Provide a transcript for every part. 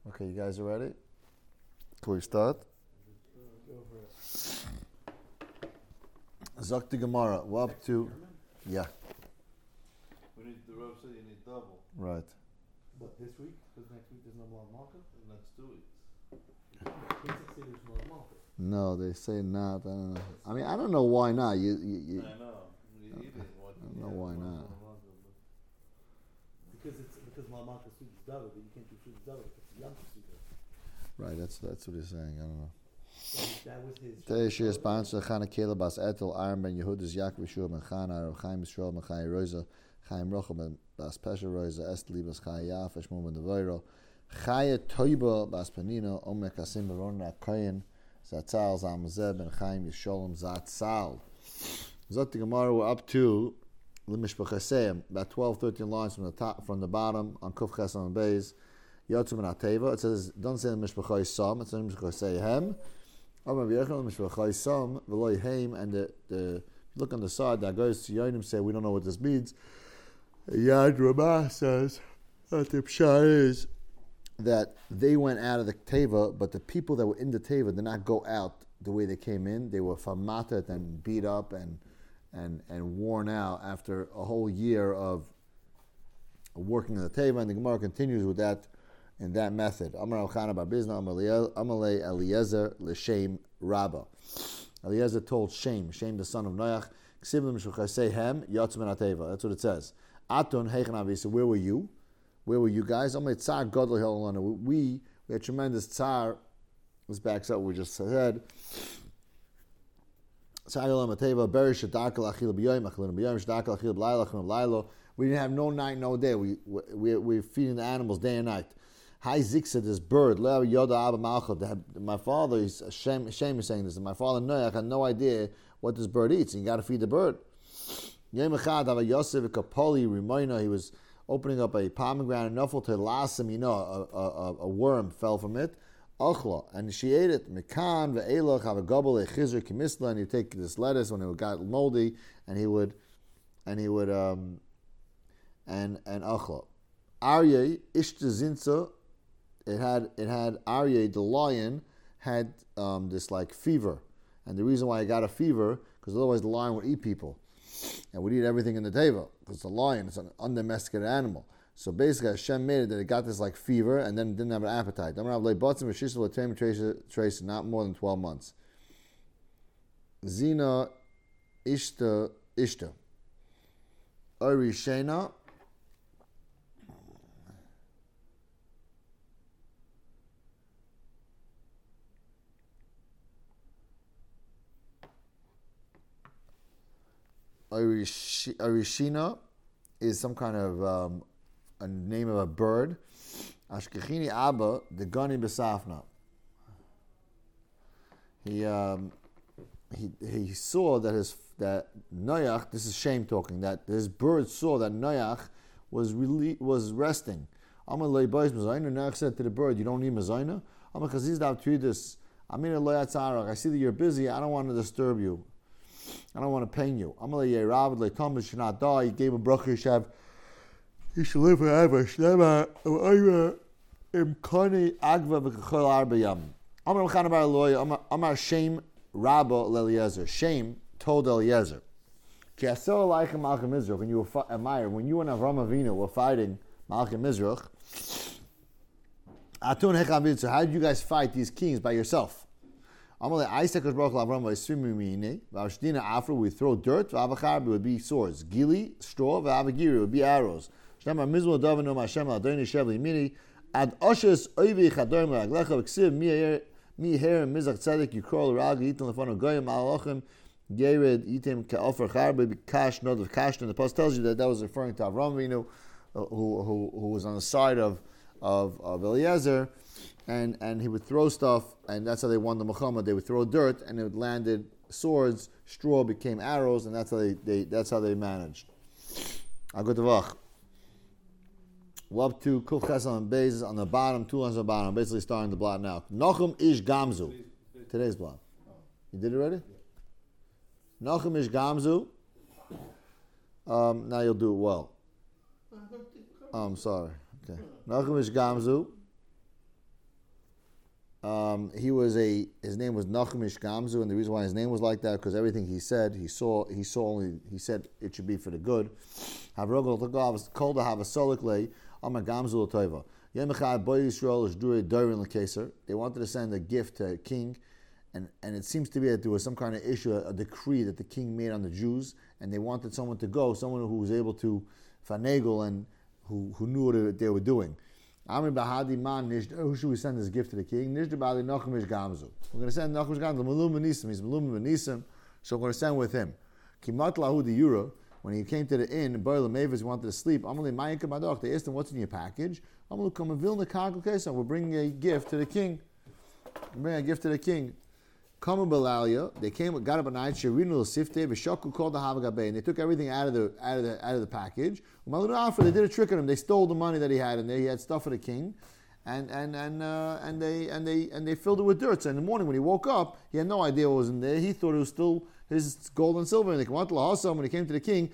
Okay, you guys are ready? Can we start? Go for it. Zakti Gemara. We're up to... Yeah, We need the Rav said you need double. right. What, this week? Because next week there's no Mlav Malka? The next 2 weeks. Pesach say there's Mlav Malka. No, they say not. I don't know. I mean, I don't know why not. You I know. You eat it. What I don't know why not. Because Mlav Malka suits David, but you can't do suits David if it's Yom Tov. Right, that's what he's saying. I don't know. So that was his. Today, Shir sponsor Chana Kela Bas Etel, Aaron Ben Yehudas, Yaakov Yeshua Ben Chana, Rav Chaim Yisrael Ben Chai Rosa, Chaim Rocha Ben Bas Pesha Rosa, Estli Bas Chai Yaf, Eshmon Ben Devoiro, Chaya Toiba Bas Panino, Omer Kasim Baron Rakayin, Zatzal Zamazeb Ben Chaim Yisholem Zatzal. Zot the Gemara, we're up to Limishbachaseyim, about 12, 13 lines from the top, from the bottom, on Kuf Chesam and Beis, Yotzum and Ateva. It says, don't say Mishbachai Sam, it says Mishbachaseyhem. And the look on the side that goes to Yonim say we don't know what this means. Yad Ramah says that the pshat is that they went out of the teva, but the people that were in the teva did not go out the way they came in. They were famatet and beat up and worn out after a whole year of working in the teva. And the Gemara continues with that. In that method, Amar Elchana Bar Bizna, Amalei Eliezer l'Shem Rabba. Eliezer told Shem the son of Noach, Ksivim Shuchaseihem Yotzim Ateva. That's what it says. Atun Heichen Avisa. Where were you? Where were you guys? Amalei Tzar Godel Helolana. We had tremendous tzar. This backs up what we just said. Tzar Yolam Ateva. Berish Shadakal Achil B'Yoyim Achilin B'Yoyim Shadakal Achil B'Layla Achilin B'Laylo. We didn't have no night, no day. We're feeding the animals day and night. Hi Ziksa, this bird, my father is Shem is saying this, and my father Noach had no idea what this bird eats, and you got to feed the bird. He was opening up a pomegranate nuffle to lasim, a worm fell from it. And she ate it. Mekan ve'elach have a gobble a chizr kimisla, and he'd take this lettuce when it got moldy, and achla. Aryeh ishta zinsa. It had Aryeh, the lion, had this like fever, and the reason why it got a fever because otherwise the lion would eat people, and would eat everything in the table because the lion is an undomesticated animal. So basically, Hashem made it that it got this like fever and then didn't have an appetite. Trace not more than 12 months. Zina ishta Orishena. Arishina is some kind of a name of a bird. Ashkechini Abba, the Gani Besafna. He saw that Noach, this is Shem talking, that his bird saw that Noach was resting. Noach said to the bird, you don't need mezayna? I see that you're busy, I don't want to disturb you. I don't want to pain you. Amalei Rav Leitam should not die. He gave a bracha. He should live forever. Shlema Imkani Agva v'Kachol Arbayam. Amar Elchana Bar Eloi. Amar Shem Rabba Eliezer. Shem told Eliezer, Ki asel aleichem Malchim Mizrach. When you were when you and Avram Avinu were fighting Malchim Mizrach, Atun Hechavin. So how did you guys fight these kings by yourself? We throw dirt, it would be swords. Gili, straw, it would be arrows. Ad oshes oivi chador meraglecha v'ksiv mi her mizach tzedek yikol ragi yitin lefano goyim alochem yered yitim ke'ofer charbe kash nod of kash. And the post tells you that was referring to Avram Avinu, who was on the side of Eliezer. And he would throw stuff, and that's how they won the Muhammad. They would throw dirt, and it landed swords. Straw became arrows, and that's how they managed. Agotavach. We're up to Kuf Chesam and Beis on the bottom, 2 lines on the bottom. I'm basically starting the blot now. Nachum Ish Gamzu. Today's blot. You did it already? Nachum Ish Gamzu. Now you'll do it well. Oh, I'm sorry. Okay. Nachum Ish Gamzu. His name was Nachmish Gamzu, and the reason why his name was like that because everything he said, he said it should be for the good. They wanted to send a gift to a king, and it seems to be that there was some kind of issue, a decree that the king made on the Jews, and they wanted someone to go, someone who was able to finagle and who knew what they were doing. Who should we send this gift to the king? We're going to send Nachmish Gamzu. He's Malum Benisim, so we're going to send with him. When he came to the inn, he wanted to sleep. They asked him, what's in your package? We're bringing a gift to the king. They came, got up at night. Called the Havagabe, and they took everything out of the package. They did a trick on him. They stole the money that he had in there. He had stuff for the king, and they filled it with dirt. So in the morning when he woke up, he had no idea what was in there. He thought it was still his gold and silver. And they came out to Lahasam when he came to the king.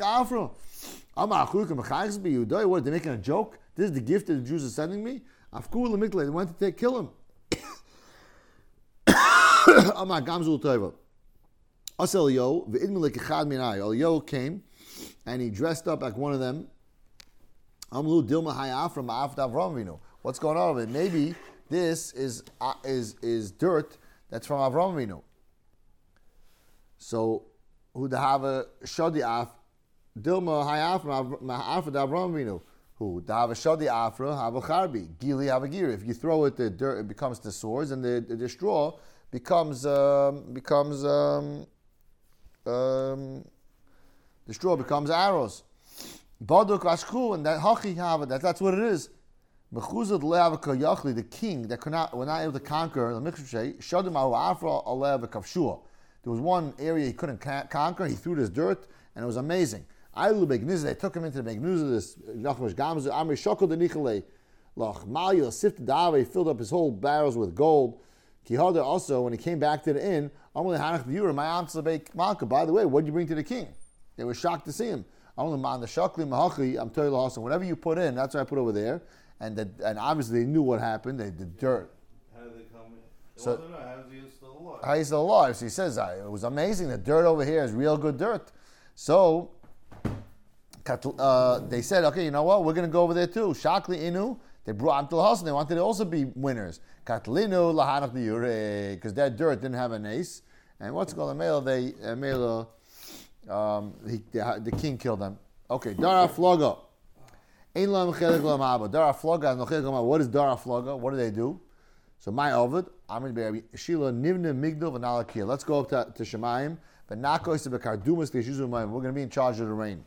What? They're making a joke. This is the gift that the Jews are sending me. They wanted to kill him. Eliyahu came and he dressed up like one of them. What's going on with it? Maybe this is dirt that's from Avram Avinu. So who the have a shadi af Dilma hayaf from Avram Avinu. Who the have a shadi afra have a charbi gili have a gear. If you throw it, the dirt it becomes the swords, and the straw becomes the straw becomes arrows. Baduk ashku, and that hachi have it. That's what it is. Mechuzad le'avaka yachli, the king that were not able to conquer the Michshay. Shadim ahu afra alev kavshua. There was one area he couldn't conquer. He threw this dirt, and it was amazing. They took him into the Begnuza, this Nachmish Gamzu. Amri shokol denichale lach malya sifted dava. He filled up his whole barrels with gold. Kihada also, when he came back to the inn, by the way, what did you bring to the king? They were shocked to see him. Whatever you put in, that's what I put over there. And obviously they knew what happened. The dirt. How did they come in? So, how is he still alive? How he's still alive? So he says, it was amazing. The dirt over here is real good dirt. So they said, okay, you know what? We're going to go over there too. Shakli Inu. They brought him to the house and they wanted to also be winners. Katlinu lahanach diure, because that dirt didn't have an ace. And what's called a male? The king killed them. Okay, Dara Floga. Dara Floga. What is Dara Floga? What do they do? So my Ovid, Amid Be'Rabbi Shila Nivna Migdal V'Nalakia. Let's go up to Shemayim. But Nakos to Bekardumas We're going to be in charge of the rain.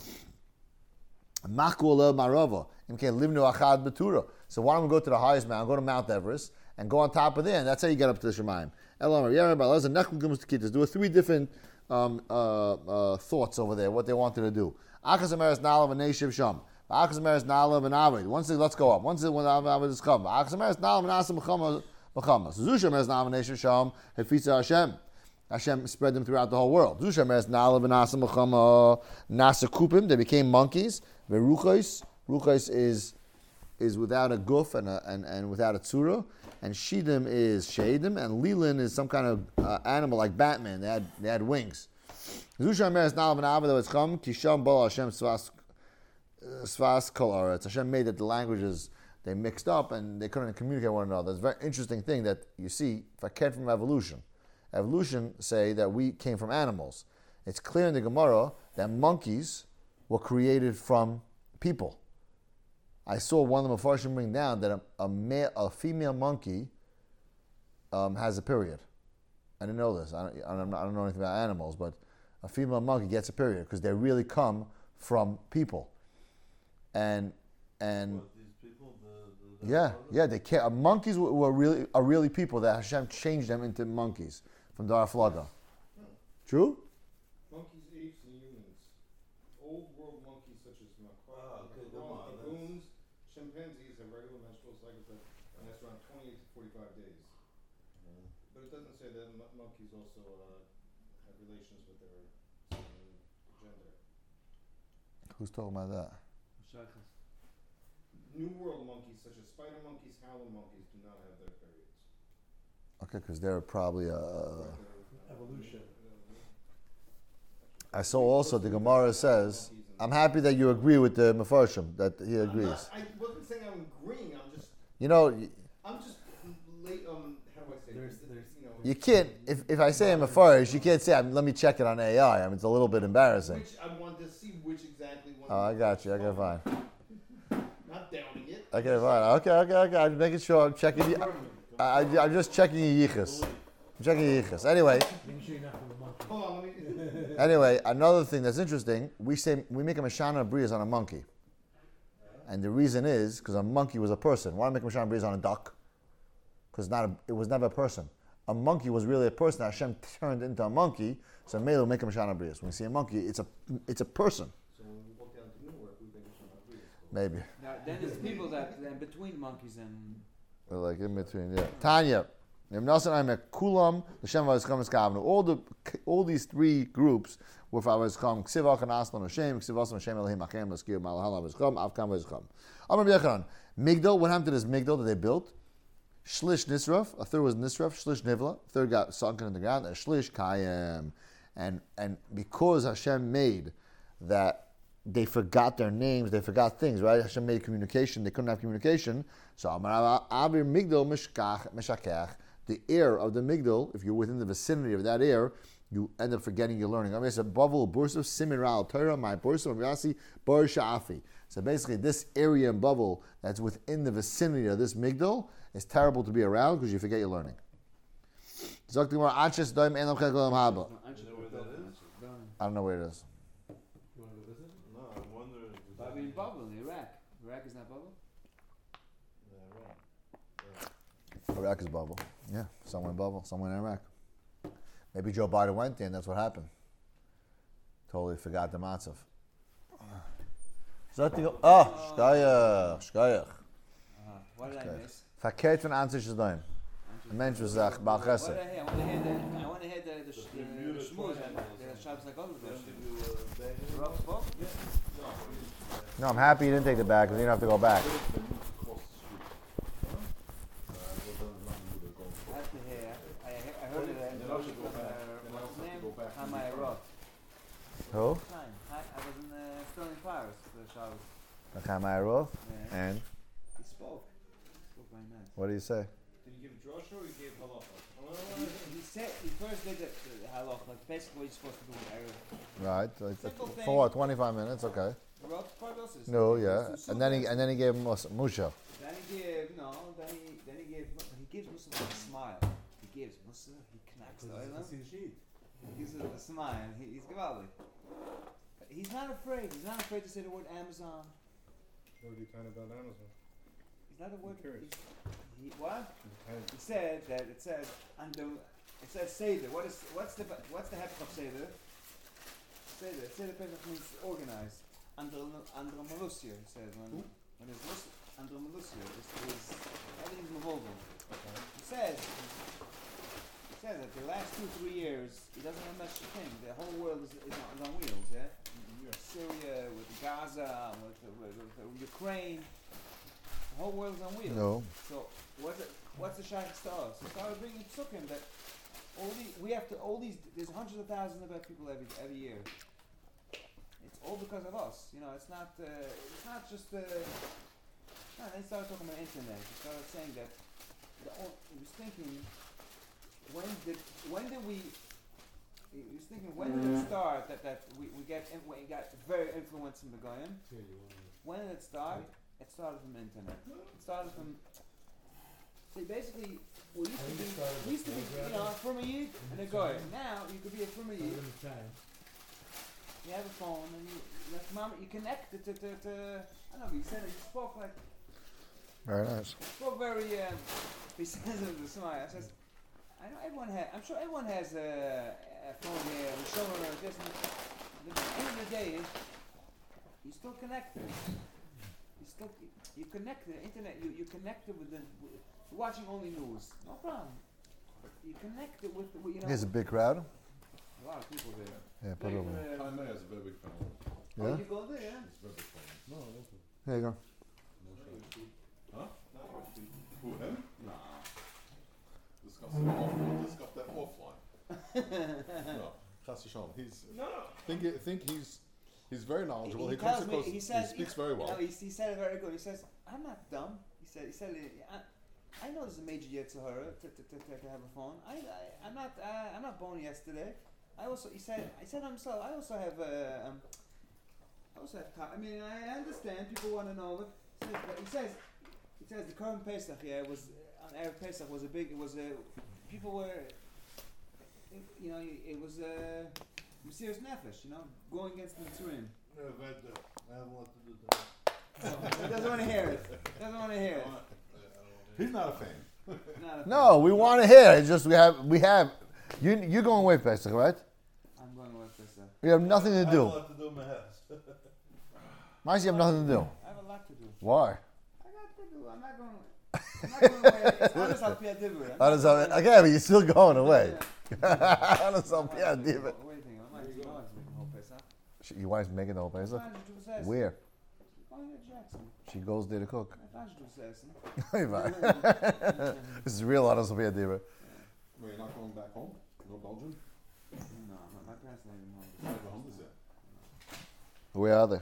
Makula Marava. So why don't we go to the highest mountain, go to Mount Everest, and go on top of there, and that's how you get up to the Shemayim. There were three different thoughts over there, what they wanted to do. Once they let's go up. Once when Avid is come. Hashem spread them throughout the whole world. They became monkeys. Ruchos is without a guf and without a tzura, and shidim is shadim, and lilin is some kind of animal like Batman. They had wings. Hashem made that the languages they mixed up and they couldn't communicate with one another. It's a very interesting thing that you see if I came from evolution. Evolution say that we came from animals. It's clear in the Gemara that monkeys were created from people. I saw one of the Mefarshim bring down that a female monkey has a period. I didn't know this. I don't know anything about animals, but a female monkey gets a period because they really come from people. And What, these people, they can't. Monkeys are really people that Hashem changed them into monkeys from Dara Flaga. True? Monkeys, apes, and humans. Old world monkeys such as baboons, chimpanzees have regular menstrual cycles that last around 28 to 45 days. But it doesn't say that monkeys also have relations with their gender. Who's talking about that? New world monkeys such as spider monkeys, howler monkeys do not have their periods. Okay, because they're probably Evolution. I saw also the Gemara says. I'm happy that you agree with the Mefarshim that he agrees. I wasn't saying I'm agreeing. You know, I'm just late. How do I say? There's you can't. If I say I'm Mefarish, you can't say let me check it on AI. I mean, it's a little bit embarrassing. Which I wanted to see which exactly one. Oh, I got you. Okay, fine. Not downing it. Okay, fine. Okay. I'm making sure I'm checking you. I'm just checking your yichus. I'm checking your yichus. Anyway. Make sure you're not from the monkey. Hold on, let me. Anyway, another thing that's interesting, we make a Mashana Brias on a monkey. And the reason is because a monkey was a person. Why make a Mashana Brias on a duck? Because it was never a person. A monkey was really a person. Hashem turned into a monkey, so Mele make a Mashana Brias. When you see a monkey, it's a person. So when we walk down to Newark, we make a shana. Maybe. Now, then there's people that then between monkeys and They're like in between, yeah. Tanya. All these three groups were for Avazcham, Ksivach and Aslan Hashem, Ksivach and Hashem Elohim Achem, Laskir Malahal Avazcham, Avkam Avazcham. Amar B'Yechanan, Migdal, what happened to this Migdal that they built? Shlish Nisraf, a third was Nisraf, Shlish Nivla, a third got sunken in the ground, and Shlish Kayem. And because Hashem made that they forgot their names, they forgot things, right? Hashem made communication, they couldn't have communication. So Amar Avir Migdal Meshakach, the air of the Migdal, if you're within the vicinity of that air, you end up forgetting your learning. I mean, it's a Bavel, Bursov, Simiral, Torah, my Bursov, Yasi, Bar Sha'afi. So basically, this area in Bavel that's within the vicinity of this Migdal is terrible to be around because you forget your learning. I don't know where that is. You know where that is? I don't know where it is. You want to go visit? No, I wonder. I mean, Babel, Iraq. Iraq is not Babel? Yeah, right. Iraq is Bavel. Yeah, somewhere in Bavel, somewhere in Iraq. Maybe Joe Biden went there and that's what happened. Totally forgot the matzav. Shkayach. What did I miss? Verkehrt von Ansicht ist dein. Ein Mensch, was sagt, Baal I Chesed. want to hear the shmuz and the Shabbos HaGolus. Rob spoke? No, I'm happy you didn't take the bag because you don't have to go back. I have to hear. I heard it in Rosh what's his name? Hamai Roth. Who? I was still in Paris for the Shabbos. Nachamai Roth. Yeah. And He spoke. Spoke very nice. what do you say? Did he give drosha or he gave halacha? He said he first did the halach, like basically what you're supposed to do in Erev. Right. Simple thing. For what? 25 minutes. Okay. Roth is No, yeah. And then he gave him Musha. Then he gave then he gives Musa with a smile. He gives Musa, he connects the oil. See the sheet. He gives it with a smile. He's gewaldig. He's not afraid. He's not afraid to say the word Amazon. What are you talking about Amazon? He's not a word. curious. What? He said that it says Seder. What's the hepech of Seder? Seder means organized. Andromelusia, he says. When it's Andromelusia, is everything's movable. He says that the last 2-3 years he doesn't have much to think. The whole world is on wheels. Yeah. Syria, with Gaza, with Ukraine. The whole world is on wheels. No. So what's the shaykhs to us? He started bringing psukim that there's hundreds of thousands of people every year. It's all because of us. You know, it's not just they started talking about internet. They started saying that he was thinking when did it start that we got very influenced from the Goyim? When did it start? It started from the internet. It started from. See, basically, we used to be, from a yid and a goy. Now you could be a from a yid. You have a phone and you connect it to. I don't know. He said it. He spoke like. Very nice. Spoke very. He says it with a smile. I says, I know everyone has. I'm sure everyone has a phone here. We show her this. At the end of the day, you still connected. You connect to the internet. You connected with you're watching only news. No problem. You connect it with Here's a big crowd. A lot of people there. Yeah, put it over. Time is a very big fan. Yeah? You go there, yeah? He's very big fan. No, that's it. Here you go. Huh? Who, him? No. Disgusting. Chas V'Shalom. He's No. think he's very knowledgeable. He He comes tells me, across. he says, speaks very well. You know, he said it very good. He says, I'm not dumb. He said, I know there's a major Yetzirah to have a phone. I'm not born yesterday. He said himself, I also have time. I mean, I understand people want to know it. He says the current Pesach was on Erev Pesach was people were, you know, it was a serious nefesh, you know, going against the Mitzrayim. I have a lot to do today. He doesn't want to hear it. He's not a fan. No, we want to hear. It's just we have. You're going away, Pesach, right? I'm going with this. You have nothing to I have a do. lot to do in my house. Marcy, you have nothing to do. I have a lot to do. Why? I got to do. I'm not going away. It's honest al pi adibur. Okay, but you're still going away. Honest, I'll be a diva. What do you think? My wife's making the whole Pesach. Your wife's making the whole Pesach? Why did you do this? Where? Going to Jackson. She goes there to cook. I thought you do this. This is real honest, I'll be a diva. Well, you're not going back home? No Belgium? No, my parents are not even home. Your home is there. Where are they?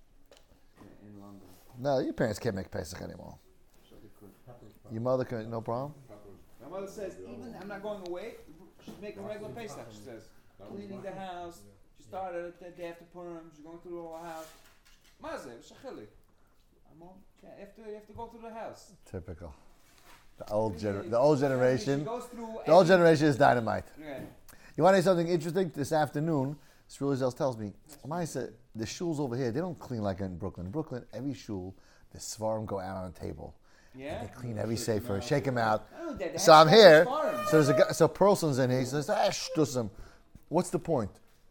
In London. No, your parents can't make Pesach anymore. So they could. Your mother can, no problem? My mother says, even I'm not going away, she's making regular Pesach, she says. Cleaning the house. She started it the day after Purim. She's going through the whole house. Mazeh, shachili. You have to go through the house. Typical. The old generation. She goes through The old generation is dynamite. Yeah. You want to know something interesting? This afternoon, Shmuel Zels tells me, Maisa, the shuls over here, they don't clean like in Brooklyn. In Brooklyn, every shul, the svarim go out on the table. Yeah? And they clean every sefer, shake them out. I don't know, they So have I'm here. farms. So there's a guy, so Perlson's in here. He says, shtusim. What's the point?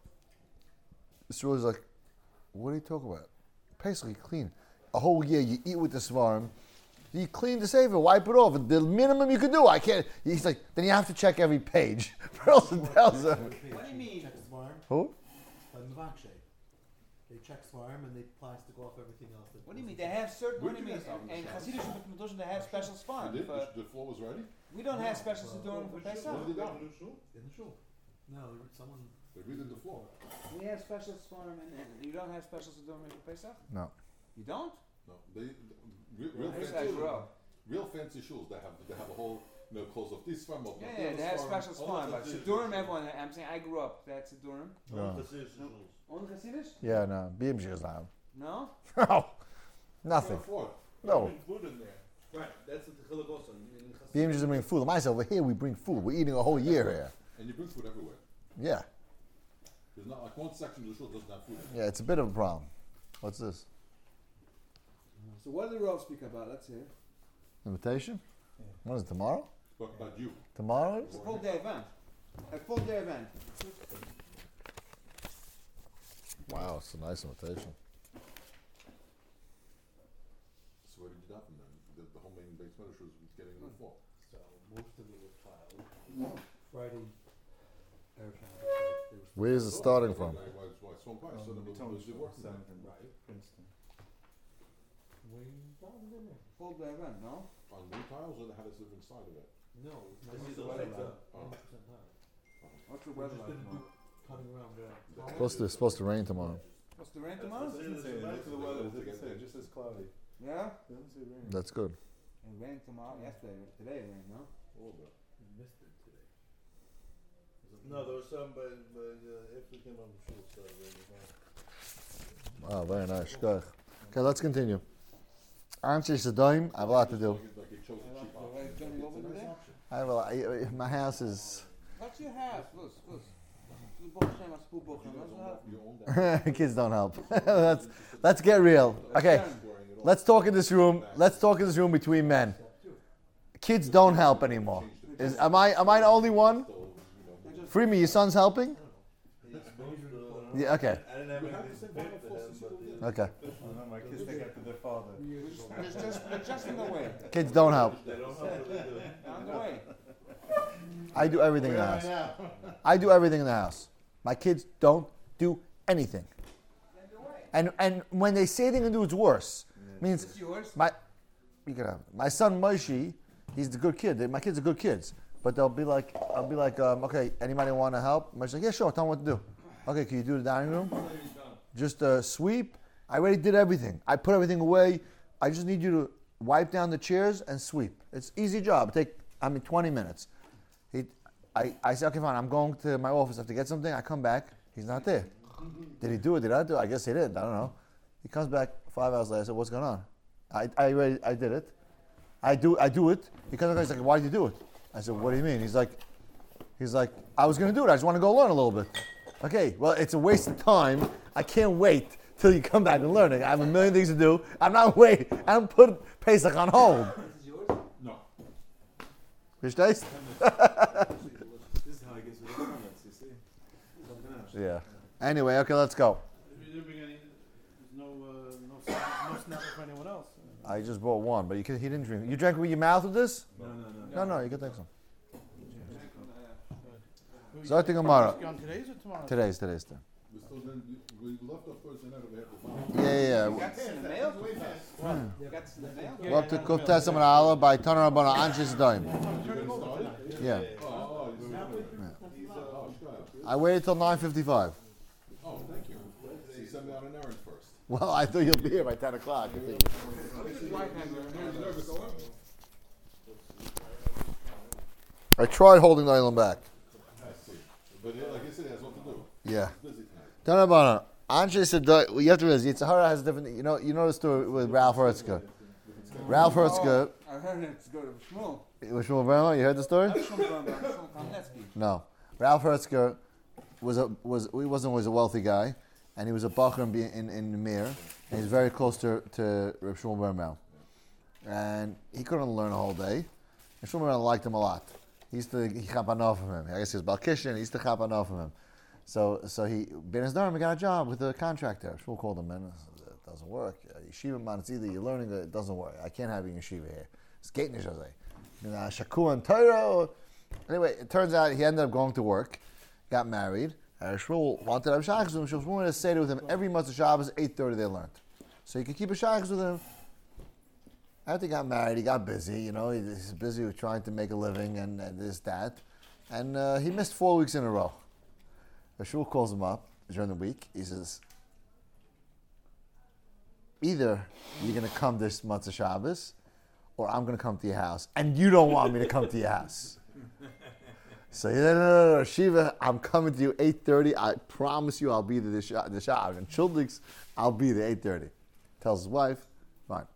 Shmuel's like, what are you talking about? Basically, clean. A whole year, you eat with the svarim. You clean the sefer, wipe it off. The minimum you can do. I can't. He's like, then you have to check every page. Perlson tells him. What do you mean? Check Svarm. Who? By Mavakshe. They check Svarm and they plastic off everything else. What do you mean? They have certain. Where What do you did mean? you guys have And this? Hasidic Medushim, they have special farm. You did? The floor was ready? We don't have special Sidurim for Pesach. What did they do? In the shul. No, someone. They redid the floor. We have special farm, and you don't have special Sidurim for Pesach. No. You don't? No, real Here's fancy. I grew up. Real fancy shuls. They have a whole, close of this farm, of Yeah, they have special farm, but Sidurim, everyone. I'm saying I grew up. That's Sidurim. No. Only Hasidic? Yeah, no. BMG is not. No. No. Nothing. No. Food in there. Right, that's what the Chiluk also. BMG doesn't bring food. Myself, over here, we bring food. We're eating a whole year here. And you bring food everywhere. Yeah. There's not like one section of the shul doesn't have food. Yeah, it's a bit of a problem. What's this? So what did the Rav speak about? Let's hear. Invitation? When is it, tomorrow? Talk about you. Tomorrow? It's a full day event. A full day event. Wow, it's a nice invitation. So where did you get from then? The whole main base minister was getting the floor. So most of it was filed. Friday. Where is it starting from? Why Swamp Pie? So then was it working then? Right. Princeton. Full day event, no? On new tiles or they had a different side of it? No, it's This not is the the weather weather. Oh. 100% not. What's the We're weather just like gonna do tomorrow? cutting around there. Supposed to rain tomorrow. What's the rain It tomorrow? doesn't say, look at the weather, it doesn't say, it just says cloudy. Yeah? It doesn't say rain. That's good. It rained tomorrow. Yesterday. Today it rained, no? A little bit. We missed it today. No, there was some, but after we came on the shul, so Wow, very nice. Good. Okay, let's continue. I'm just a dime. I have a lot to do. Like you chose a cheap Right, option. Johnny, over there? I have a lot, my house is. What's your house? Look. You own that. Kids don't help. let's get real. Okay, let's talk in this room. Let's talk in this room between men. Kids don't help anymore. Am I the only one? Free me. Your son's helping? Yeah. Okay. I didn't have anything to pick to him, but Okay. Oh no, my kids take after their father. They're just in the way. Kids don't help. they don't know what to do. They're on the way. I do everything in the house. I do everything in the house. My kids don't do anything. They're in the way. And when they say they're gonna do, it's worse. Means It's yours. you can have it. My son Moshe, he's the good kid. My kids are good kids. But I'll be like, okay, anybody want to help? Moshe's like, yeah, sure. Tell them what to do. Okay, can you do the dining room? Just sweep. I already did everything. I put everything away. I just need you to wipe down the chairs and sweep. It's easy job. 20 minutes. I said, okay, fine. I'm going to my office. I have to get something. I come back. He's not there. Did he do it? Did I do it? I guess he did. I don't know. He comes back 5 hours later. I said, what's going on? I did it. I do it. He comes back. He's like, why did you do it? I said, what do you mean? He's like, I was going to do it. I just want to go learn a little bit. Okay, well, it's a waste of time. I can't wait till you come back and learn it. I have a million things to do. I'm not waiting. I don't put Pesach on hold. This is yours? No. Fish taste? This is how it gets with the comments, you see. Something else. Yeah. Anyway, okay, let's go. You didn't bring any. No snapper for anyone else. I just bought one, but he didn't drink. You drank with your mouth with this? No. No, you can take some. Zot Gemara. On today's or tomorrow? Today's. We still didn't, we left off Thursday night over here for Yeah. You got this in the mail? You got this in the mail? Go up to Kufta Samanala by Taner Rabbana Anshis Daim. Yeah. I waited till 9:55. Oh, thank you. So you sent me on an errand first. Well, I thought you'll be here by 10 o'clock. I tried holding the island back. But like I said, it has what to do. Yeah. Busy tonight. Taner Rabbana Anshis said, you have to realize, Yitzhara has a different, you know the story with Ralph Hertzker. Ralph Hertzker, I heard it to go to Shmuel. with Shmuel Berman, you heard the story? Shmuel Kamnetsky. No. Ralph Hertzker was a wealthy guy, and he was a bacher in Mir, and he's very close to Reb Shmuel Berman. And he couldn't learn a whole day, and Shmuel Berman liked him a lot. He chap enough from him. I guess he was Balkishan, he used to chap enough from him. So he, Ben Azdarim, got a job with a contractor. Shmuel called him, man, it doesn't work. Yeshiva man, it's either you're learning or it doesn't work. I can't have you in yeshiva here. It's gate nishazay. Shakur and Torah. Anyway, it turns out he ended up going to work, got married. Shmuel wanted to have shaykhs with him. Shmuel wanted to say with him every month of Shabbos, 8:30 they learned. So he could keep a shaykhs with him. After he got married, he got busy. He's busy with trying to make a living and this, that. And he missed 4 weeks in a row. Shmuel calls him up during the week. He says, either you're going to come this month of Shabbos, or I'm going to come to your house. And you don't want me to come to your house. So he said, no, Shiva, I'm coming to you 8:30. I promise you I'll be there the Shabbos. And Childix, I'll be there 8:30. Tells his wife, fine.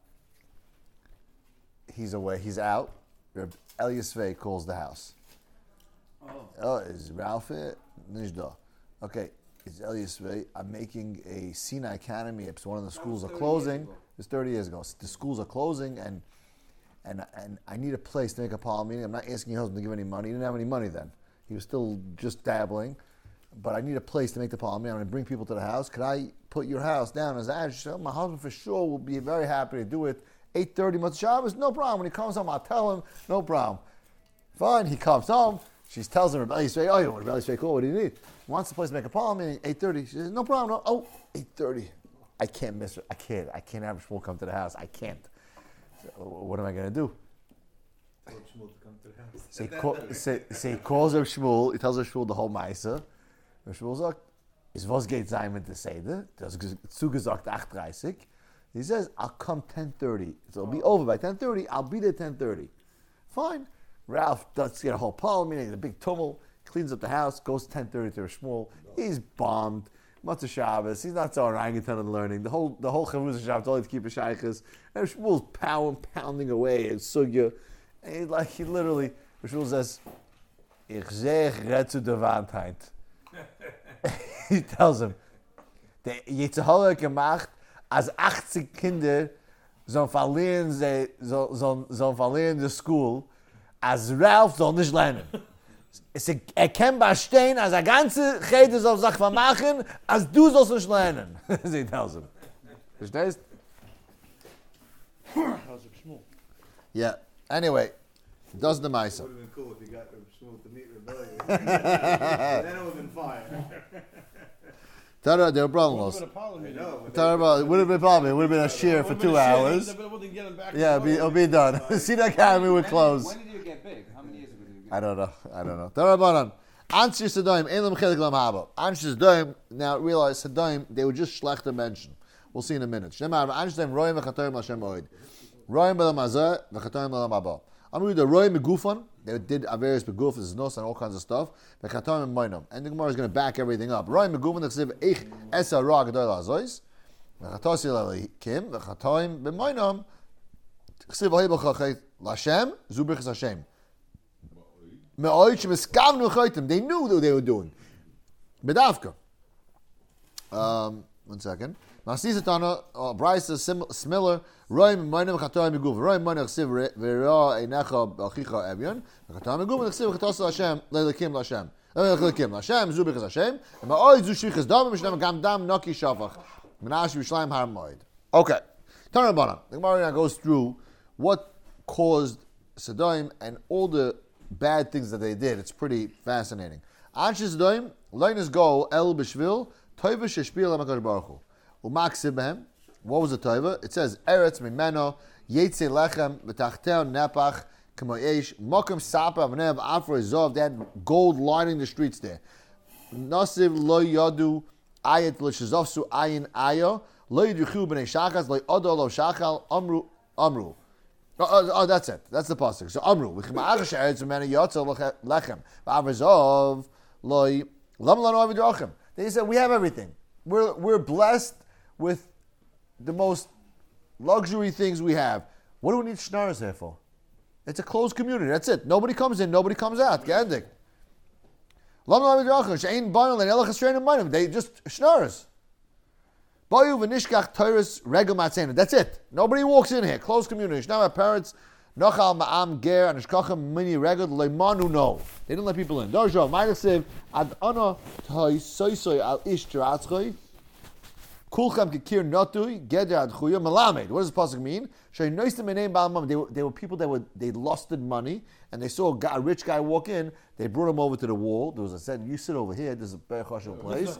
He's away. He's out. Elias Svei calls the house. Oh, is Ralph it? Nishda. Okay, it's Elias Svei. I'm making a Sinai Academy. It's one of the schools are closing. It's 30 years ago. The schools are closing, and I need a place to make a Paul meeting. I'm not asking your husband to give any money. He didn't have any money then. He was still just dabbling. But I need a place to make the Paul meeting. I'm going to bring people to the house. Could I put your house down as address? My husband for sure will be very happy to do it. 8:30 Motzei Shabbos, no problem. When he comes home, I'll tell him, no problem. Fine, he comes home. She tells him, Rebbe Yisrael, Rebbe Yisrael, cool, what do you need? He wants the place to make a Paul meeting, 8:30. She says, no problem. No. Oh, 8:30. I can't miss it. I can't have Shmuel come to the house. I can't. So, what am I going to do? Shmuel to come to the house. So he calls up Shmuel. He tells Shmuel the whole Maisa. And Shmuel sagt, was geht sein mit der Seder? Das ist zugesagt 8:30. He says, I'll come 10:30. So it'll be over by 10:30. I'll be there 10:30. Fine. Ralph does get a whole Paul meeting, a big tumult, cleans up the house, goes 10:30 to Shmuel. He's bombed. Motzei Shabbos. He's not so orangutan and learning. The whole Chavuz Shabbos only to keep a shaykhs. And Shmuel's pounding away at Sugya. And he literally, Shmuel says, Ich zeg red zu der Wandheit. He tells him, der Yitzhak gemacht, als 80 Kinder sollen verlieren die School, als Ralph soll nicht lernen. Es erkennbar stehen, als eine ganze Rede soll sich vermachen, als du sollst nicht lernen. He tells him. Verstehst? Yeah. Anyway, does the Maisa. It would have been cool if you got Shmuel to meet Rebellion. Then it would have been fire. Tara, they were problems. I know. It would have been probably. It would have been a shear for 2 hours. Yeah, it'll be done. See that academy would close. When did you get big? How many years ago did you get I don't know. Tarabanan. Answer Sodom, Elam Chelik Lam Haba. Answer Sodom, now realize Sodom, they were just Schlechter mention. We'll see in a minute. Shemar, Answer Sodom, Royim V'chatorim L'Shem Oid. Royim B'lam Hazeh, V'chatorim L'Lam Haba. Amru the Royim Megufan, they did Averis Beguf, this is Nos and all kinds of stuff. V'chatorim Moinam. And the Gemara is going to back everything up. Royim Megufan, they say, Ich Esa Ra Gedol Azois. V'chatosi L'Kim, V'chatorim B'Moinam. Chsiv V'hei B'chachet L'Shem, Zubrichas Hashem. They knew what they were doing. Bedavka. 1 second. Masisatana, Bryce is similar. Roim Moinem Chatoim Meguv. Roim Moinem Chsiv Vera Enecha Achicha Evion. Chatoim Meguv and Chsiv Chatos Hashem Lelekim Lashem. Lelekim Lashem Zubrichas Hashem. And Ma'oid Zushichas Dam Mishnam Gam Dam Naki Shafach. Menash Yushlaim Har Moed. Okay. Tanabana. The Gemara now goes through what caused Sodom and all the bad things that they did. It's pretty fascinating. Anshes Sodom, Leinas Go El Bishvil, Toiva Sheshpil HaMakadosh Baruch Hu. Umaksib Behem. What was the Toiva? It says, Eretz Mimeno, Yetze Lechem, V'tachteo Nepach, K'mo Eish, Mokum Sapa V'nev Afro Zov. They had gold lining the streets there. Nasiv Lo Yadu Ayat L'Shizovsu Ayin Ayo, Lo Yiduchu B'nei Shachas, Lo Odo Lo Shachal, Amru. Oh, that's it. That's the pasuk. So Amru, they said we have everything. We're blessed with the most luxury things we have. What do we need shnaras here for? It's a closed community. That's it. Nobody comes in. Nobody comes out. Gandik. They just shnaras. That's it. Nobody walks in here. Closed community. Now my parents, Nochal Ma'am Ger and Ishkacham Mini Regad Leimanu no. They didn't let people in. Dojo, Maidasiv, Ad Ana Toy Soy Al Ish Tiratzchoy. Kulcham Kikir Notui, Geder Ad Chuya Malamed. What does this pasuk mean? They were people that they lusted money and they saw a rich guy walk in. They brought him over to the wall. There was a said, "You sit over here. This is a very special place."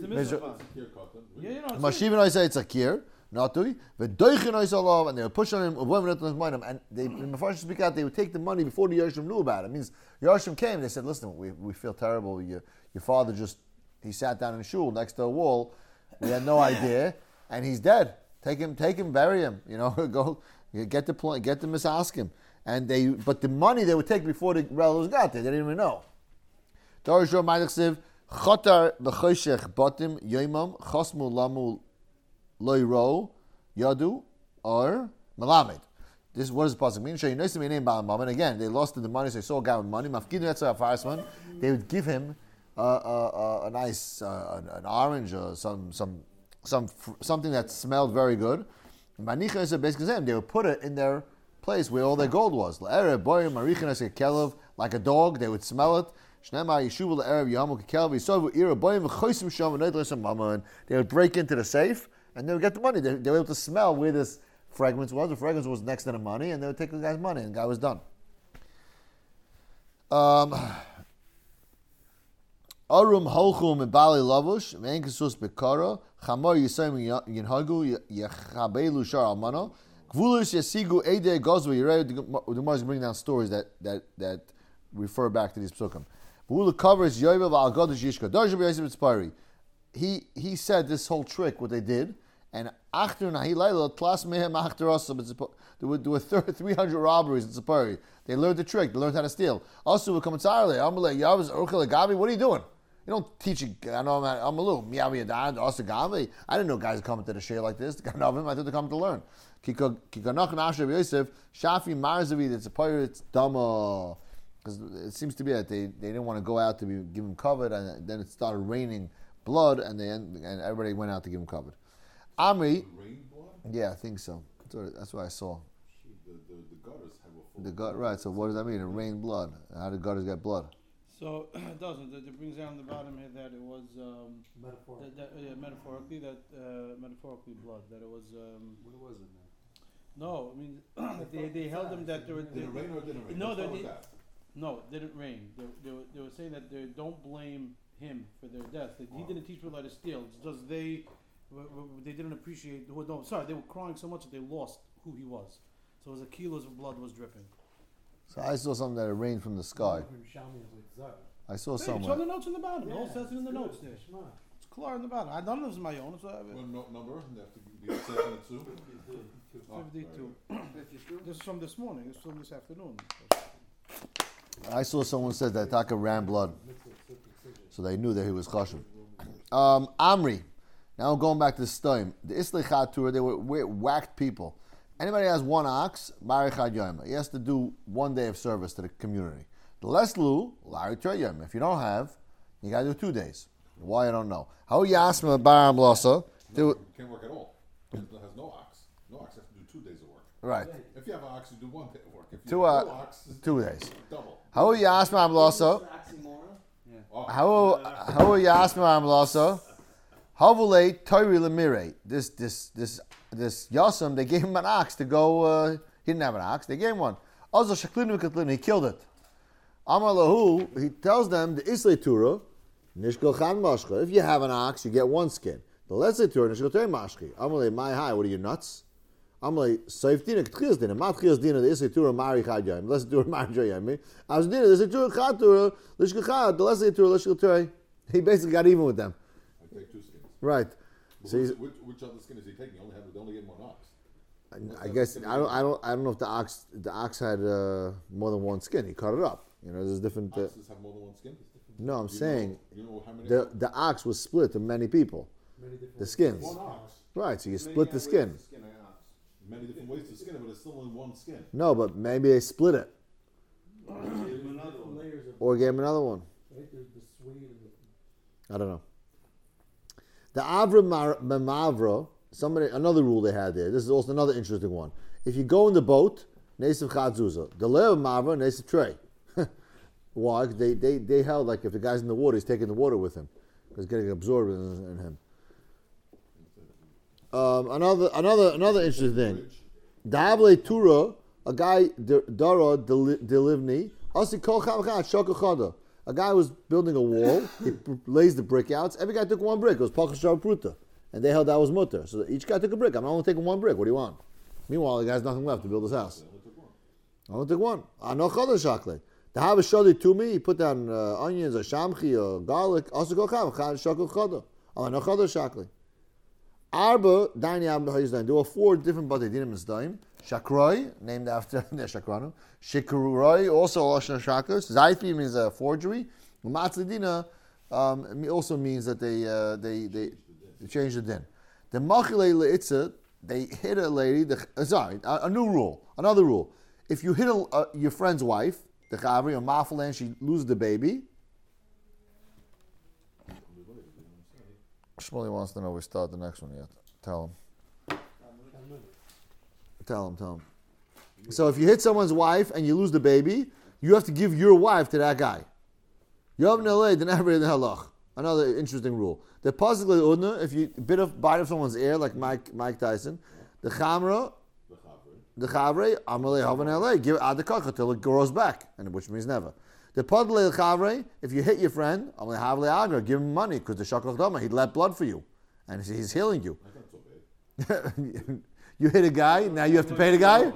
Mashivin I say it's a kir, natui. V'doichin I saw and they would push on him. And they, in the first speak out, they would take the money before the Yarshim knew about it. It means Yarshim came. They said, "Listen, we feel terrible. Your father he sat down in the shul next to a wall. We had no idea, and he's dead. Take him, bury him. Go get the misask him." But the money they would take before the relatives got there, they didn't even know. Chotar b'choshech batim yoimam chasmu lamu loiro yadu or malamed. This what does the pasuk mean? And again, they lost the money, so they saw a guy with money. They would give him a nice an orange or something that smelled very good. Basically, they would put it in their place where all their gold was. Like a dog, they would smell it. They would break into the safe and they would get the money. They were able to smell where this fragrance was. The fragrance was next to the money, and they would take the guy's money, and the guy was done. Arum holchum and bali lavush, venkasus bekara, chamar yisayim yinhagu yachabelu shar almano, gvulus yasigu ede gozva yirei. The Gemara is bringing down stories that refer back to these psukim. V'ula covers yoyvel al godesh yishka. Darja b'yosef tzpari. He said this whole trick, what they did, and after nahilayla tlas mehem after us. There were 300 robberies in Tzipari. They learned the trick. They learned how to steal. Also, we come entirely. What are you doing? You don't teach it. I know I'm a little miyav also gavi. I didn't know guys coming to the share like this. I thought they come to learn. Kikanach and Asher Yosef Shafi Marzavi. It's a pirate. It's dumb. Because it seems to be that they didn't want to go out to give him cover, and then it started raining blood, and everybody went out to give him cover. Amri. Rain blood? Yeah, I think so. That's what I saw. The gutters have a full. The gut, right? So what does that mean? It rained blood. How did gutters get blood? So it doesn't. It brings down the bottom here that it was metaphorically blood. That it was. What was it now? No, I mean they held them that there were. Did it rain or didn't rain? No, it didn't rain. They were saying that they don't blame him for their death. That he didn't teach people how to steal. It's just they didn't appreciate. They were crying so much that they lost who he was. So it was a kilos of blood was dripping. So I saw something that it rained from the sky. I saw Hey, show somewhere. the notes in the bottom. It all says it in the notes there. It's clear in the bottom. I don't know if it's my own. It's, What number? They have to be 72? Oh, 52. 52. This is from this morning. This is from this afternoon. I saw someone said that Taka ran blood, so they knew that he was chashuv. Amri. Now going back to the Stoim. The Islichat Torah, they were whacked people. Anybody has one ox, Marichad Yom. He has to do 1 day of service to the community. The Leslu, Larry Yom. If you don't have, you got to do 2 days. Why, I don't know. How Yasma Baram Losa? You can't work at all. It has no ox. No ox has to do 2 days of work. Right. If you have an ox, you do 1 day of work. If you Two, have no ox, it's 2 days. double. How Yasma Losa? Oh, How Yasma Losa? Havule Toiri Lemire. This Yasam, they gave him an ox to go. He didn't have an ox. They gave him one. Also Shaklinu Katlinu, he killed it. Amar Lahu, he tells them the Islay Torah, Nishkol Chan Mashcha. If you have an ox, you get 1 skin. The Leslie Torah, Nishkol Tei Mashchi. Amar my high. What are you nuts? Amar Saif Dina Ktchias Dina. Mat Ktchias Dina. The Islay Torah Mari Chad Yom. Leslie Torah Mari Chad Yom. As Dina, the Islay Torah Chad Torah, Lishkol Chad. The Leslie Torah, Lishkol Torah. He basically got even with them. I take 2 skins. Right. But So he's, which other skin is he taking? They only gave him 1 ox. I guess I don't know if the ox had more than 1 skin. He cut it up. You know, there's different. Oxes have more than 1 skin? No, I'm saying You know how many? the ox was split to many people. The skins, 1 ox. right? So you split the skin. Many different ways to skin it, but it's still only 1 skin. No, but maybe they split it or gave him another one. I don't know. The Avra Mavra, another rule they had there. This is also another interesting one. If you go in the boat, Nesav Chadzuzah. The Lev Mavra, Nesav Trey. Why? They held like if the guy's in the water, he's taking the water with him. It's getting absorbed in him. Another interesting thing. Davle Tura, a guy Dara Delivni, Asi Kol Chamchat Shokachada. A guy was building a wall. He lays the brick out. Every guy took 1 brick. It was Pachashar Pruta, and they held that was mutter. So each guy took a brick. I'm only taking 1 brick. What do you want? Meanwhile, the guy's nothing left to build his house. I only took 1. No chadar shakle. The have a shadi to me. He put down onions or shamchi or garlic. Also go cham shakle chadar. No chadar shakle. Arba Dani Abba Hayzdain. There were 4 different Batei Dinim in Zdaim. Shakroi, named after the Shakranu. Shikroi, also Lashon Shakos. Zayfi means forgery. Matzadina also means that they changed the din. The Machile Leitza, they hit a lady. A new rule, another rule. If you hit your friend's wife, the Chavri or Mafalan, she loses the baby. Shmuley wants to know we start the next one yet. Tell him. Tell him. So if you hit someone's wife and you lose the baby, you have to give your wife to that guy. Another interesting rule. The possibly udna, if you bite off someone's ear like Mike Tyson, the chamra, the chavre, amalei havan LA, give ad the kaka till it grows back, and which means never. The padle chavre, if you hit your friend, amalei havle agra, give him money because the shakal dama, he'd let blood for you, and he's healing you. You hit a guy, now you have to pay the guy?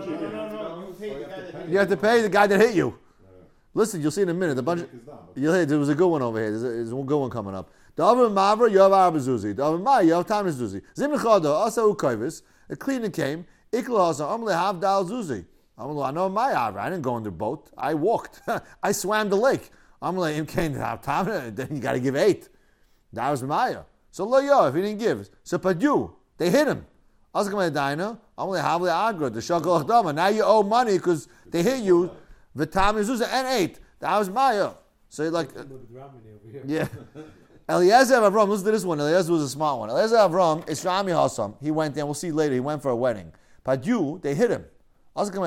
You have to pay the guy that hit you. Listen, you'll see in a minute. There was a good one over here. There's one good one coming up. The Avram Mavra, you have Arba Zuzi. The Avram Mai, you have Tamis Zuzi. Zimchada, Asa Ukaivis, a cleaner came, Ikla Asa, Amle Hav Dal Zuzi. I know my Avra. I didn't go in the boat. I walked. I swam the lake. Amle Im came to have time, then you got to give 8. That was Maya. So Lo Yo, if he didn't give. So Padu, they hit him. Asa Kamei Daina, Amle Havle Agra, the Shakal Achdama. Now you owe money because they hit you. V'tam Yezuzah and 8. That was Maya. So you're like, yeah. Eliezer Avram, listen to this one. Eliezer was a smart one. Eliezer Avram, is Rami Hassam. He went there. We'll see later. He went for a wedding. But you, they hit him. He took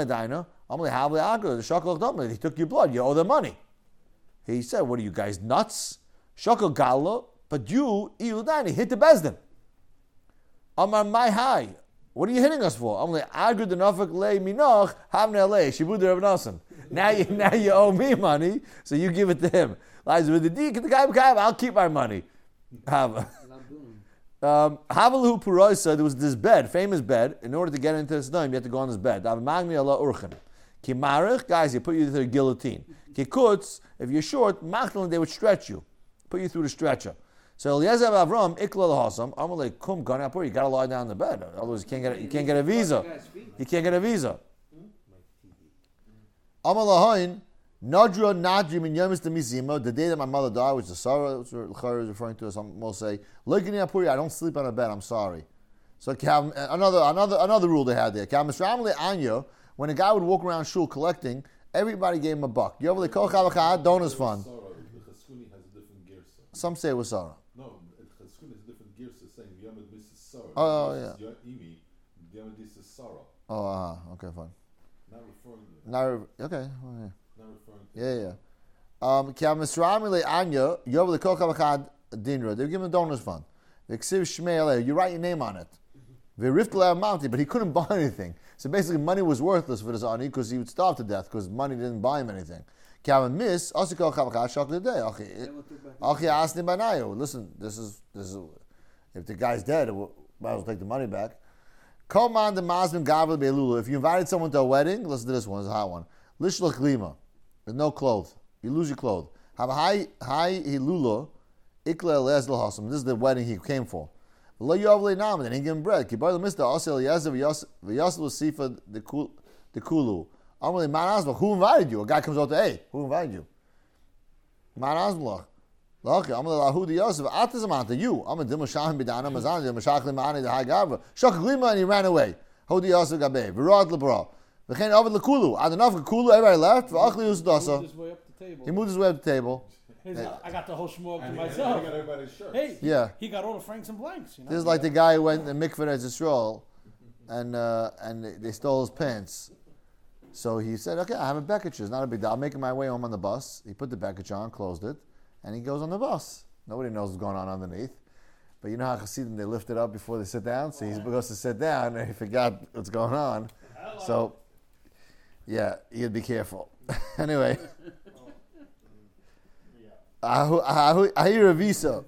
your blood. You owe them money. He said, what are you guys, nuts? Shakal Gala, but you, Iudani, hit the Bezdin. Amar my high. What are you hitting us for? I'm like, Agud Nafak Le Minoch, Havne Le, Shibud Rav Nasan. Now you owe me money, so you give it to him. Lies with the D, the guy, I'll keep my money. Havalahu Puroisa, there was this bed, famous bed. In order to get into this dome, you have to go on this bed. Magni Allah Urchan. Ki marich, guys, they put you through the guillotine. Ki kutz, if you're short, machtalan, they would stretch you, put you through the stretcher. So Eliezer Avram ikla lahasam. I'm like, kum ganapur. You gotta lie down in the bed, otherwise you can't get a visa. You can't get a visa. Amal lahain nadra nadri min yomis demizima. The day that my mother died, which the Sarah which L'chara is referring to, some will say, loikini apuri. I don't sleep on a bed. I'm sorry. So another rule they had there. Anya, when a guy would walk around shul collecting, everybody gave him a buck. Yovel kol chavachad donors fund. Sarah, the Cheskuni has a different girsa. Some say it was Sarah. No, the Cheskuni has a different girsa saying Yomid Mrs. Sarah. Oh, yeah. Imi, Yomid Mrs. Sarah. Oh, okay, fine. Not referring to Now, okay. Oh, yeah. Not referring to Ki Misramile Anya, Yovel kol chavachad dinra. They give him a donors fund. You write your name on it. But he couldn't buy anything. So basically, money was worthless for this ani because he would starve to death because money didn't buy him anything. Listen, this is if the guy's dead, might as well take the money back. If you invited someone to a wedding, listen to this one, it's a hot one. Lishlach lima, with no clothes, you lose your clothes. Have a high hilulo, ikla elezl hasam. This is the wedding he came for. Lo yovle nam, then he gave him bread. Kibar the mister asel yazav v'yasel sifa the kulu. Amali man asmach. Who invited you? A guy comes out to, hey, who invited you? Man asmach. Okay, amali lahu the yosef atazamanta you. Amali dimashahim b'dana mazan dimashachlim ma'ani the hagavra. Shok glima and he ran away. Hu the yosef gabe v'rod lebra. V'chein ovid lekulu. Adanav lekulu. Everybody left. V'achli usdasa. He moved his way up the table. I got the whole schmuck to I myself. got everybody's shirt. Hey, Yeah. he got all the franks and blanks. You know? This is like the guy who went to Mikveh as Yisrael, and they stole his pants. So he said, okay, I have a Bekich. It's not a big deal. I'm making my way home on the bus. He put the Bekich on, closed it, and he goes on the bus. Nobody knows what's going on underneath. But you know how Chassidim, they lift it up before they sit down? So he's supposed to sit down, and he forgot what's going on. Hello. So, yeah, you'd be careful. Anyway. Ahir Revisa.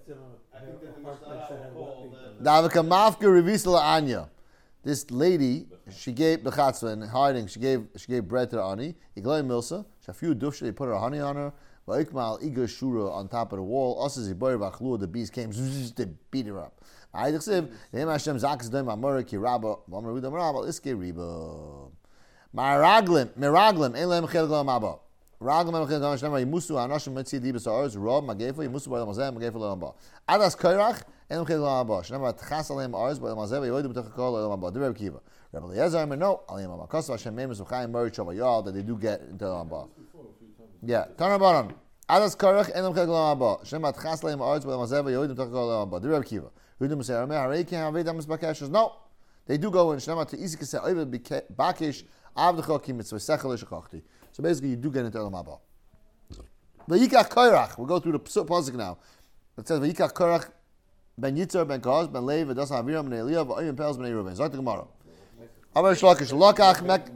Davika Mafka Revisa Anya. This lady, she gave Bechatzva in hiding. She gave bread to the ani. Iglay Milsa. Shafiu Dufsha. They put her honey on her. Vaikmal Iga Shura on top of the wall. Us as Iboy Vachlu. The bees came. They beat her up. Aydich Siv. Nehem Hashem Zakas Doim Amora Ki Rabba. Mamar Udam Rabba. Iske Riba. Miraglim. Elem Chedglam Abba. Raglam and Chedglam Hashem. Yimusu Anashim Mitzi Dibas Arz. Rob Magefa. Yimusu Boy Lamazem. Magefa Lamaba. Adas Kairach. Elem Chedglam Abba. Shnema Tchas Alem Arz. Boy Lamazem. Yoidim Tachakol Lamaba. Direb Kiva. Rabbi Eliezer. No. Alem Abba. Kosav Hashem Memes Uchayim Murray Chavayal that they do get into Lamaba. Yeah. Turn about Adas Kairach. Elem Chedglam Abba. Shnema Tchas Alem Arz. Boy Lamazem. Yoidim Tachakol Lamaba. Direb Kiva. Yudim say Aramei Harei Ken Havei Damas Bakeshes. No. They do go in Shnema to Isik say Oiv Bakish Avdecha Ki Mitzvah Sechel Shachachti. So basically, you do get into Elam Haba. Vayikach Kairach. We'll go through the pasuk now. It says Vayikach Kairach ben Yitzhar ben Kaz ben Lev v'das Aviram ben Eliyav v'Oyim Pels ben Reuven. Zok the Gemara. Amar Shlokish Shalokach Mek.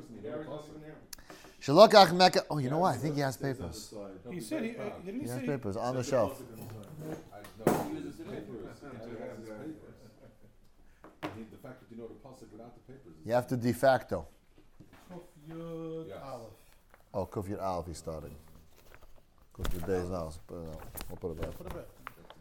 Shalokach Mek. Oh, you know what? I think he has papers. He said didn't he He has say papers on the shelf. The fact that you know the pasuk without the papers. You have to de facto. Kuf Yud Yes. Aleph? Oh, Kuf Yud Aleph he's starting. Kuf Yud days now. So we'll put it back. Put it back.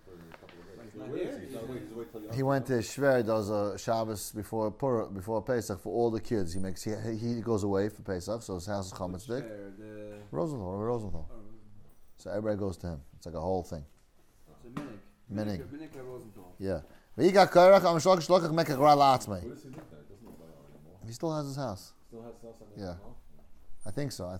He went to Shver, does a Shabbos before Pesach for all the kids. He goes away for Pesach, so his house is Chametz. Rosenthal. So everybody goes to him. It's like a whole thing. Minig. Yeah. V'yikach Kairach am Shlokach Shlokach Mekach Ra La'atzmei. Where does he live now? He doesn't live by anymore. He still has his house. Still has house on the Yeah. no? I think so.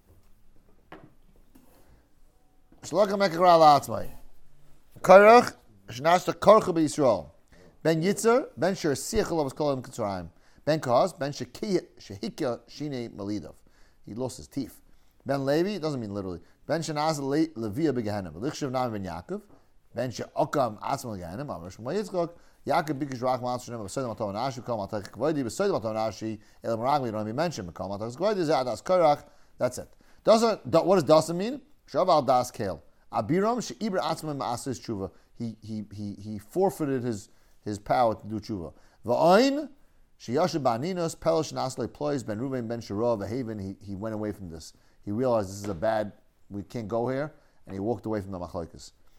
Shlokach Mekach Ra La'atzmei. Kairach Shnashta Korcha B'Yisrael. Ben Yitzhar, Ben Shir Siechel of Kolam Ketzraim. Ben Kaz, Ben Shehikya Shine Malidov. He lost his teeth. Ben Levi, it doesn't mean literally. Ben Shanaz Levia Begehenim. Lichshav Nam Ben Yaakov. Ben She'okam Atzmal Gehenim. Amar Shmuel Yitzchok. Yaakov Bikish Rach Matzah Shem. B'Sodim Atom Nashi. Kol Matach Kvoidi. B'Sodim Atom Nashi. Elam Ragli. Don't be mentioned. Kol Matach Kvoidi. Zadas Korach. That's it. What does Dasa mean? Shav Das Kale. Abiram She'ibra Atzmal Ma'asis Tshuva. He forfeited his power to do tshuva. V'ayin Sheyashu ba'aninos Pelish Naslei Plois Ben Ruvain Ben Shirah V'Haven. He went away from this. He realized this is a bad. We can't go here, and he walked away from the machlokes.